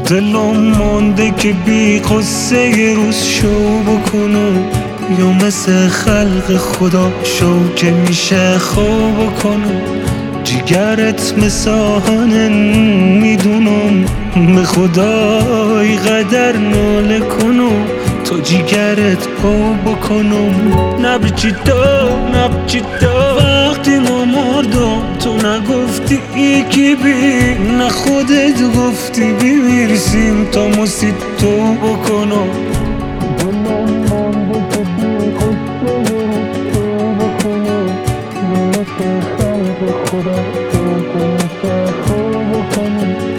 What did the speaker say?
دلم مانده که بی قصه یه روز شو بکنم، یا مثل خلق خدا شو که میشه خواب کنم. جگرت مثل آهن میدونم، به خدای قدر ناله کنم تا جگرت پا بکنم. نبچی تا وقتی ما مردم تو نگفتی یکی بی، نه خودت گفتی بمیرسیم تا مسی تو بکنم. دلم مانده که بی قصه رو بکنم، یا مثل خلق خدا تو که میشه خوب بکنم.